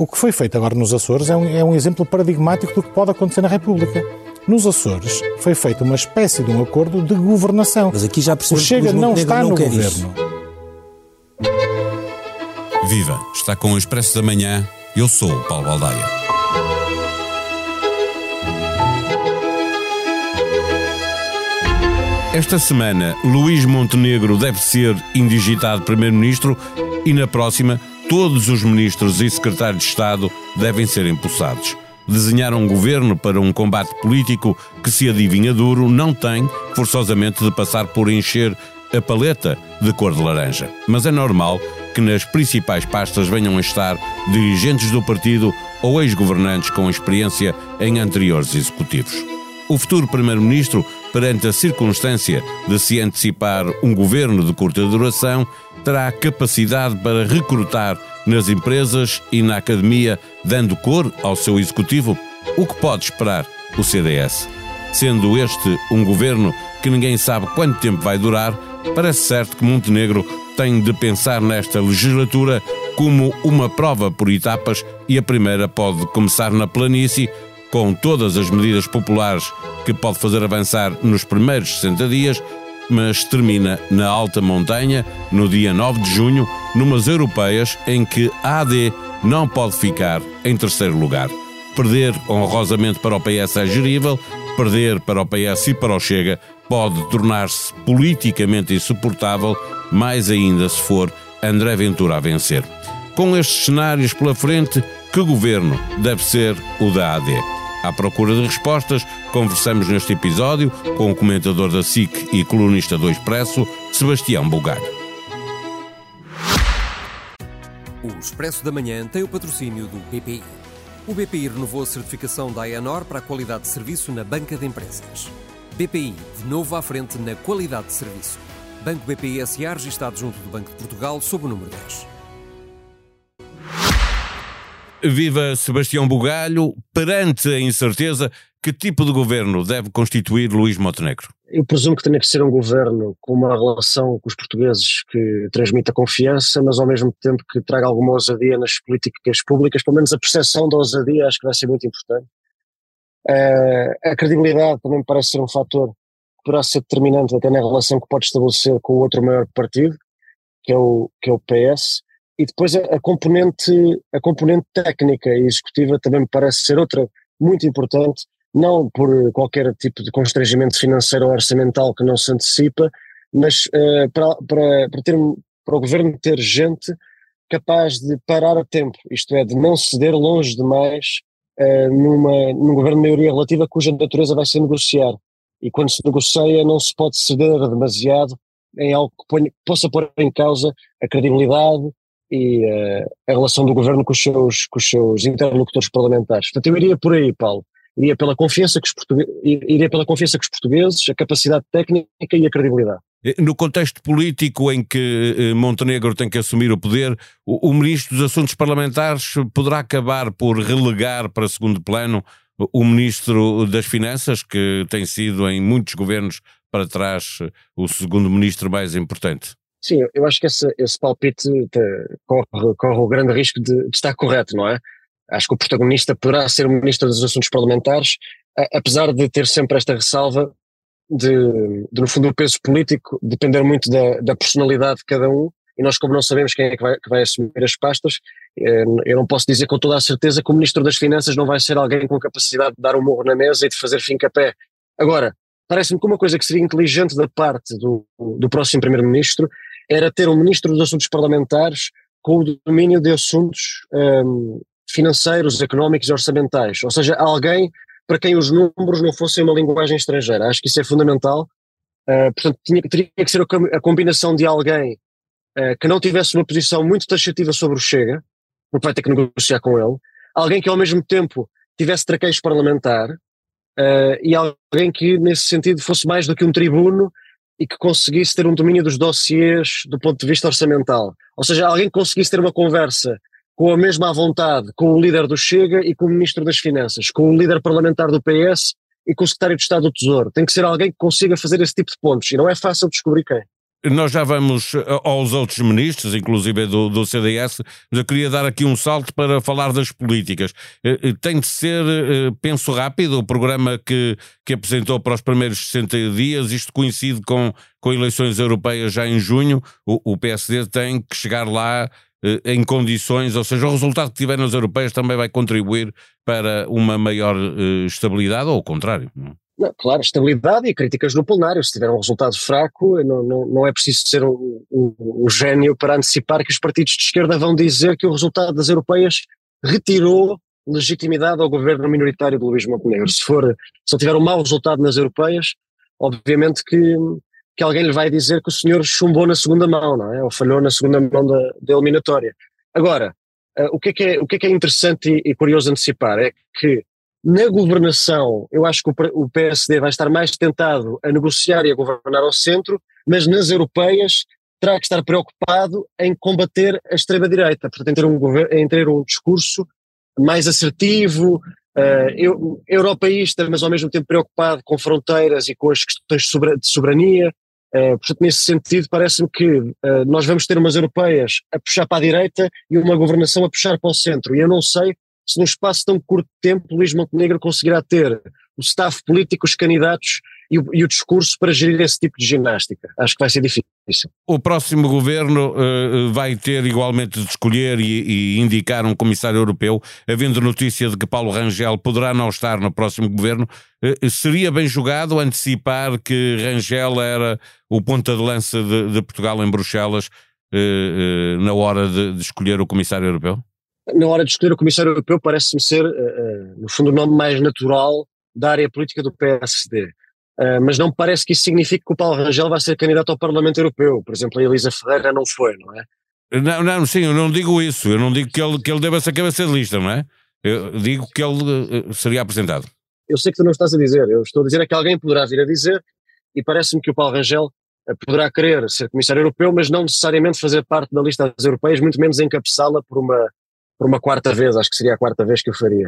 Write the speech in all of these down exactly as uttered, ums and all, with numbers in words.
o que foi feito agora nos Açores é um, é um exemplo paradigmático do que pode acontecer na República. Nos Açores foi feita uma espécie de um acordo de governação. Mas aqui já o Chega não está no governo. Isso. Viva! Está com o Expresso da Manhã. Eu sou o Paulo Baldaia. Esta semana, Luís Montenegro deve ser indigitado Primeiro-Ministro e na próxima, todos os ministros e secretários de Estado devem ser empossados. Desenhar um governo para um combate político que se adivinha duro não tem, forçosamente, de passar por encher a paleta de cor de laranja. Mas é normal que nas principais pastas venham a estar dirigentes do partido ou ex-governantes com experiência em anteriores executivos. O futuro Primeiro-Ministro, perante a circunstância de se antecipar um governo de curta duração, terá capacidade para recrutar nas empresas e na academia, dando cor ao seu executivo? O que pode esperar o C D S? Sendo este um governo que ninguém sabe quanto tempo vai durar, parece certo que Montenegro tem de pensar nesta legislatura como uma prova por etapas e a primeira pode começar na planície, com todas as medidas populares que pode fazer avançar nos primeiros sessenta dias, mas termina na alta montanha, no dia nove de junho, numas europeias em que a A D não pode ficar em terceiro lugar. Perder honrosamente para o P S é gerível, perder para o P S e para o Chega pode tornar-se politicamente insuportável, mais ainda se for André Ventura a vencer. Com estes cenários pela frente, que governo deve ser o da A D? À procura de respostas, conversamos neste episódio com o comentador da S I C e colunista do Expresso, Sebastião Bugalho. O Expresso da Manhã tem o patrocínio do B P I. O B P I renovou a certificação da AENOR para a qualidade de serviço na banca de empresas. B P I, de novo à frente na qualidade de serviço. Banco B P I S A, registado junto do Banco de Portugal, sob o número dez. Viva Sebastião Bugalho. Perante a incerteza, que tipo de governo deve constituir Luís Montenegro? Eu presumo que tenha que ser um governo com uma relação com os portugueses que transmita confiança, mas ao mesmo tempo que traga alguma ousadia nas políticas públicas, pelo menos a percepção da ousadia acho que vai ser muito importante. Uh, a credibilidade também me parece ser um fator que poderá ser determinante até na relação que pode estabelecer com o outro maior partido, que é o, que é o P S. E depois a, a, componente, a componente técnica e executiva também me parece ser outra muito importante, não por qualquer tipo de constrangimento financeiro ou orçamental que não se antecipa, mas uh, para, para, para, ter, para o governo ter gente capaz de parar a tempo, isto é, de não ceder longe demais uh, numa, num governo de maioria relativa cuja natureza vai ser negociar. E quando se negocia não se pode ceder demasiado em algo que ponha, possa pôr em causa a credibilidade e uh, a relação do governo com os seus, com os seus interlocutores parlamentares. Portanto, eu iria por aí, Paulo. Iria pela confiança que os portugueses, iria pela confiança que os portugueses, a capacidade técnica e a credibilidade. No contexto político em que Montenegro tem que assumir o poder, o, o Ministro dos Assuntos Parlamentares poderá acabar por relegar para segundo plano o Ministro das Finanças, que tem sido em muitos governos para trás o segundo Ministro mais importante? Sim, eu acho que esse, esse palpite te, corre, corre o grande risco de, de estar correto, não é? Acho que o protagonista poderá ser o Ministro dos Assuntos Parlamentares, a, apesar de ter sempre esta ressalva de, de, no fundo, o peso político depender muito da, da personalidade de cada um, e nós, como não sabemos quem é que vai, que vai assumir as pastas, eu não posso dizer com toda a certeza que o Ministro das Finanças não vai ser alguém com capacidade de dar um morro na mesa e de fazer fim-capé. Agora, parece-me que uma coisa que seria inteligente da parte do, do próximo Primeiro-Ministro era ter um Ministro dos Assuntos Parlamentares com o domínio de assuntos um, financeiros, económicos e orçamentais, ou seja, alguém para quem os números não fossem uma linguagem estrangeira. Acho que isso é fundamental. Uh, portanto, tinha, teria que ser a, a combinação de alguém uh, que não tivesse uma posição muito taxativa sobre o Chega, porque vai ter que negociar com ele, alguém que ao mesmo tempo tivesse traquejo parlamentar uh, e alguém que nesse sentido fosse mais do que um tribuno e que conseguisse ter um domínio dos dossiês do ponto de vista orçamental. Ou seja, alguém que conseguisse ter uma conversa com a mesma vontade com o líder do Chega e com o Ministro das Finanças, com o líder parlamentar do P S e com o Secretário de Estado do Tesouro. Tem que ser alguém que consiga fazer esse tipo de pontos, e não é fácil descobrir quem. Nós já vamos aos outros ministros, inclusive do, do C D S, mas eu queria dar aqui um salto para falar das políticas. Tem de ser, penso rápido, o programa que, que apresentou para os primeiros sessenta dias, isto coincide com, com eleições europeias já em junho, o, o P S D tem que chegar lá em condições, ou seja, o resultado que tiver nas europeias também vai contribuir para uma maior estabilidade, ou o contrário, não? Não, claro, estabilidade e críticas no plenário. Se tiver um resultado fraco, não, não, não é preciso ser um, um, um gênio para antecipar que os partidos de esquerda vão dizer que o resultado das europeias retirou legitimidade ao governo minoritário de Luís Montenegro. Se for, se ele tiver um mau resultado nas europeias, obviamente que, que alguém lhe vai dizer que o senhor chumbou na segunda mão, não é? Ou falhou na segunda mão da, da eliminatória. Agora, uh, o, que é que é, o que é que é interessante e, e curioso antecipar é que na governação, eu acho que o P S D vai estar mais tentado a negociar e a governar ao centro, mas nas europeias terá que estar preocupado em combater a extrema-direita, portanto em ter um, em ter um discurso mais assertivo, uh, europeísta, mas ao mesmo tempo preocupado com fronteiras e com as questões de soberania. Uh, portanto, nesse sentido, parece-me que uh, nós vamos ter umas europeias a puxar para a direita e uma governação a puxar para o centro, e eu não sei se num espaço tão curto de tempo Luís Montenegro conseguirá ter o staff político, os candidatos e o, e o discurso para gerir esse tipo de ginástica. Acho que vai ser difícil. O próximo governo uh, vai ter igualmente de escolher e, e indicar um comissário europeu, havendo notícia de que Paulo Rangel poderá não estar no próximo governo. Uh, seria bem julgado antecipar que Rangel era o ponta de lança de, de Portugal em Bruxelas uh, uh, na hora de, de escolher o comissário europeu? Na hora de escolher o comissário europeu parece-me ser, uh, uh, no fundo, o nome mais natural da área política do P S D. Uh, mas não me parece que isso signifique que o Paulo Rangel vai ser candidato ao Parlamento Europeu. Por exemplo, a Elisa Ferreira não foi, não é? Não, não, sim, eu não digo isso. Eu não digo que ele, que ele deva ser cabeça de lista, não é? Eu digo que ele uh, seria apresentado. Eu sei que tu não estás a dizer. Eu estou a dizer é que alguém poderá vir a dizer, e parece-me que o Paulo Rangel uh, poderá querer ser comissário europeu, mas não necessariamente fazer parte da lista das europeias, muito menos encabeçá-la por uma por uma quarta vez, acho que seria a quarta vez que o faria.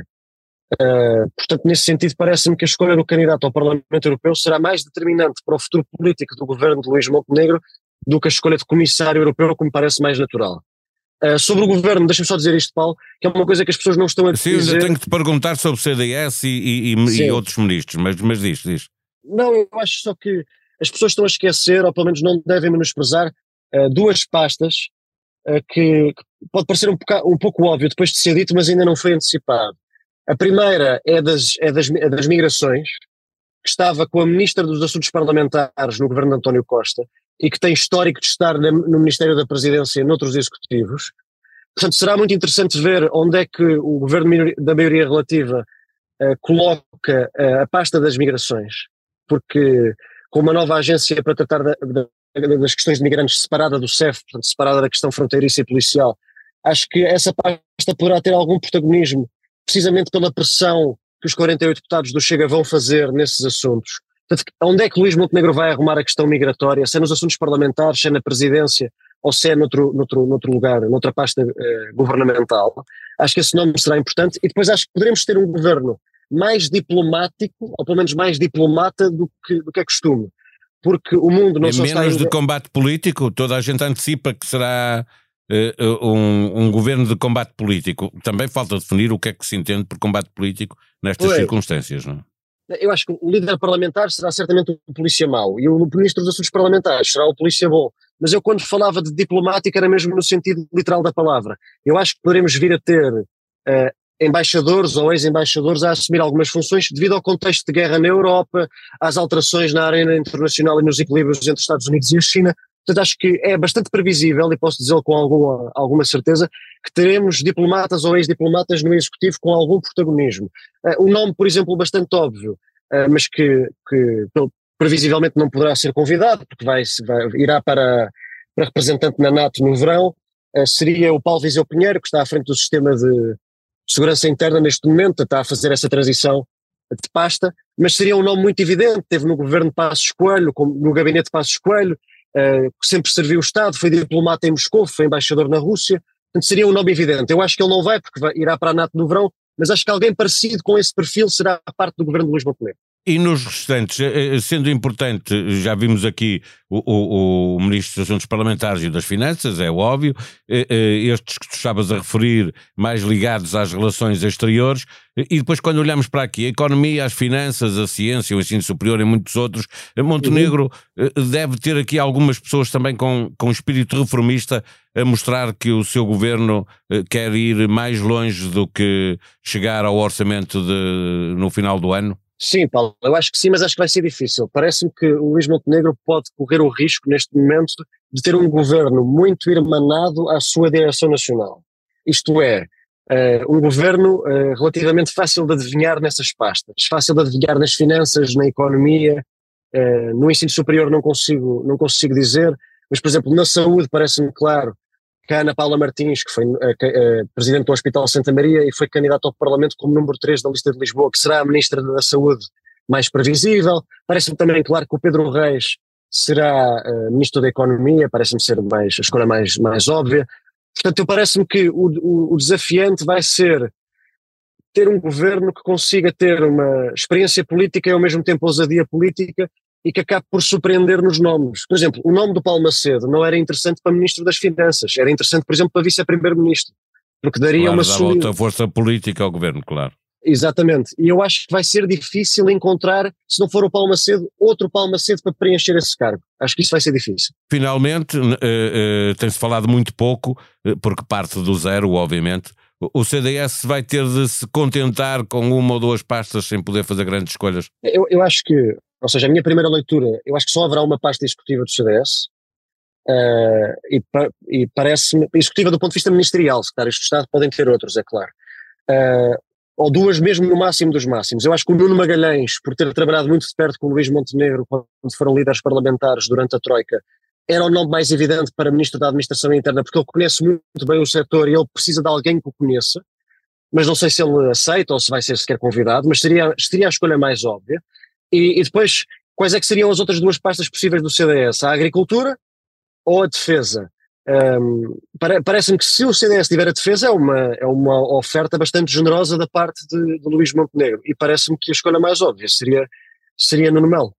Uh, portanto, nesse sentido, parece-me que a escolha do candidato ao Parlamento Europeu será mais determinante para o futuro político do governo de Luís Montenegro do que a escolha de comissário europeu, que me parece mais natural. Uh, sobre o governo, deixa-me só dizer isto, Paulo, que é uma coisa que as pessoas não estão a Sim, dizer. Sim, eu tenho que te perguntar sobre o C D S e, e, e outros ministros, mas, mas diz, diz. Não, eu acho só que as pessoas estão a esquecer, ou pelo menos não devem menosprezar, uh, duas pastas uh, que, que pode parecer um, pouca, um pouco óbvio depois de ser dito, mas ainda não foi antecipado. A primeira é das, é das, é das migrações, que estava com a Ministra dos Assuntos Parlamentares no governo de António Costa e que tem histórico de estar na, no Ministério da Presidência e noutros executivos. Portanto, será muito interessante ver onde é que o governo da maioria relativa uh, coloca uh, a pasta das migrações, porque com uma nova agência para tratar da, da, das questões de migrantes separada do C E F, portanto, separada da questão fronteiriça e policial, acho que essa pasta poderá ter algum protagonismo, precisamente pela pressão que os quarenta e oito deputados do Chega vão fazer nesses assuntos. Portanto, onde é que Luís Montenegro vai arrumar a questão migratória, se é nos assuntos parlamentares, se é na presidência, ou se é noutro, noutro, noutro lugar, noutra pasta eh, governamental. Acho que esse nome será importante, e depois acho que poderemos ter um governo mais diplomático, ou pelo menos mais diplomata do que, do que é costume, porque o mundo não é só está... Menos de combate político, toda a gente antecipa que será uh, um, um governo de combate político. Também falta definir o que é que se entende por combate político nestas Oi. circunstâncias, não é? Eu acho que o líder parlamentar será certamente o polícia mau, e o ministro dos Assuntos Parlamentares será o polícia bom. Mas eu, quando falava de diplomática, era mesmo no sentido literal da palavra. Eu acho que poderemos vir a ter uh, embaixadores ou ex-embaixadores a assumir algumas funções devido ao contexto de guerra na Europa, às alterações na arena internacional e nos equilíbrios entre os Estados Unidos e a China. Portanto, acho que é bastante previsível, e posso dizê-lo com alguma, alguma certeza, que teremos diplomatas ou ex-diplomatas no Executivo com algum protagonismo. Uh, um nome, por exemplo, bastante óbvio, uh, mas que, que previsivelmente não poderá ser convidado, porque vai, vai, irá para, para representante na NATO no verão, uh, seria o Paulo Viseu Pinheiro, que está à frente do sistema de segurança interna neste momento, está a fazer essa transição de pasta, mas seria um nome muito evidente, teve no governo de Passos Coelho, no gabinete de Passos Coelho, Uh, que sempre serviu o Estado, foi diplomata em Moscou, foi embaixador na Rússia, portanto seria um nome evidente. Eu acho que ele não vai, porque vai, irá para a NATO no verão, mas acho que alguém parecido com esse perfil será a parte do governo de Luís Montenegro. E nos restantes, sendo importante, já vimos aqui o, o, o Ministro dos Assuntos Parlamentares e das Finanças, é óbvio, estes que tu estavas a referir, mais ligados às relações exteriores, e depois quando olhamos para aqui, a economia, as finanças, a ciência, o ensino superior e muitos outros, Montenegro uhum. deve ter aqui algumas pessoas também com, com espírito reformista a mostrar que o seu governo quer ir mais longe do que chegar ao orçamento de, no final do ano? Sim, Paulo, eu acho que sim, mas acho que vai ser difícil. Parece-me que o Luís Montenegro pode correr o risco, neste momento, de ter um governo muito irmanado à sua direção nacional. Isto é, uh, um governo uh, relativamente fácil de adivinhar nessas pastas, fácil de adivinhar nas finanças, na economia, uh, no ensino superior não consigo, não consigo dizer, mas, por exemplo, na saúde parece-me claro que a Ana Paula Martins, que foi uh, uh, presidente do Hospital Santa Maria e foi candidata ao Parlamento como número três da lista de Lisboa, que será a Ministra da Saúde mais previsível. Parece-me também claro que o Pedro Reis será uh, Ministro da Economia, parece-me ser mais, a escolha mais, mais óbvia. Portanto, eu parece-me que o, o, o desafiante vai ser ter um governo que consiga ter uma experiência política e ao mesmo tempo ousadia política e que acabe por surpreender nos nomes. Por exemplo, o nome do Paulo Macedo não era interessante para Ministro das Finanças, era interessante, por exemplo, para Vice-Primeiro-Ministro, porque daria claro, uma dava outra força política ao governo, claro. Exatamente, e eu acho que vai ser difícil encontrar, se não for o Paulo Macedo, outro Paulo Macedo para preencher esse cargo. Acho que isso vai ser difícil. Finalmente, uh, uh, tem-se falado muito pouco, uh, porque parte do zero, obviamente. O C D S vai ter de se contentar com uma ou duas pastas sem poder fazer grandes escolhas? Eu, eu acho que, ou seja, a minha primeira leitura, eu acho que só haverá uma pasta executiva do C D S, uh, e, e parece-me, executiva do ponto de vista ministerial, secretários de Estado podem ter outros, é claro. Uh, ou duas mesmo no máximo dos máximos. Eu acho que o Nuno Magalhães, por ter trabalhado muito de perto com o Luís Montenegro quando foram líderes parlamentares durante a Troika, era o nome mais evidente para Ministro da Administração Interna, porque ele conhece muito bem o setor e ele precisa de alguém que o conheça, mas não sei se ele aceita ou se vai ser sequer convidado, mas seria, seria a escolha mais óbvia. E, e depois, quais é que seriam as outras duas pastas possíveis do C D S? A Agricultura ou a Defesa? Um, parece-me que se o C D S tiver a defesa é uma, é uma oferta bastante generosa da parte de, de Luís Montenegro, e parece-me que a escolha mais óbvia seria, seria Nuno Melo.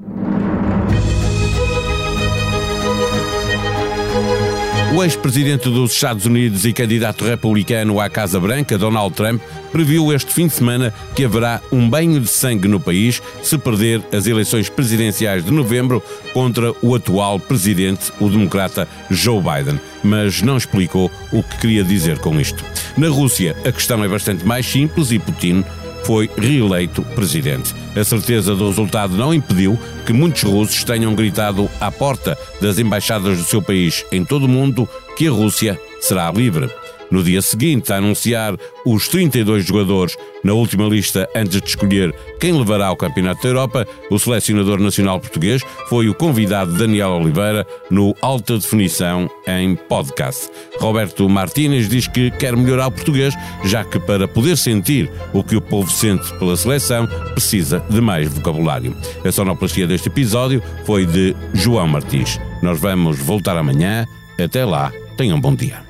O ex-presidente dos Estados Unidos e candidato republicano à Casa Branca, Donald Trump, previu este fim de semana que haverá um banho de sangue no país se perder as eleições presidenciais de novembro contra o atual presidente, o democrata Joe Biden. Mas não explicou o que queria dizer com isto. Na Rússia, a questão é bastante mais simples e Putin foi reeleito presidente. A certeza do resultado não impediu que muitos russos tenham gritado à porta das embaixadas do seu país em todo o mundo que a Rússia será livre. No dia seguinte, a anunciar os trinta e dois jogadores na última lista antes de escolher quem levará ao Campeonato da Europa, o selecionador nacional português foi o convidado Daniel Oliveira no Alta Definição em podcast. Roberto Martínez diz que quer melhorar o português, já que para poder sentir o que o povo sente pela seleção, precisa de mais vocabulário. A sonoplastia deste episódio foi de João Martins. Nós vamos voltar amanhã. Até lá, tenham um bom dia.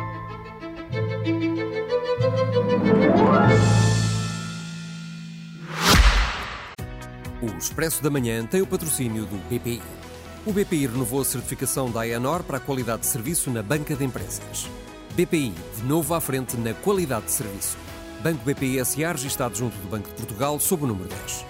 O Expresso da Manhã tem o patrocínio do B P I. O B P I renovou a certificação da AENOR para a qualidade de serviço na banca de empresas. B P I, de novo à frente na qualidade de serviço. Banco B P I S A, registado junto do Banco de Portugal, sob o número dez.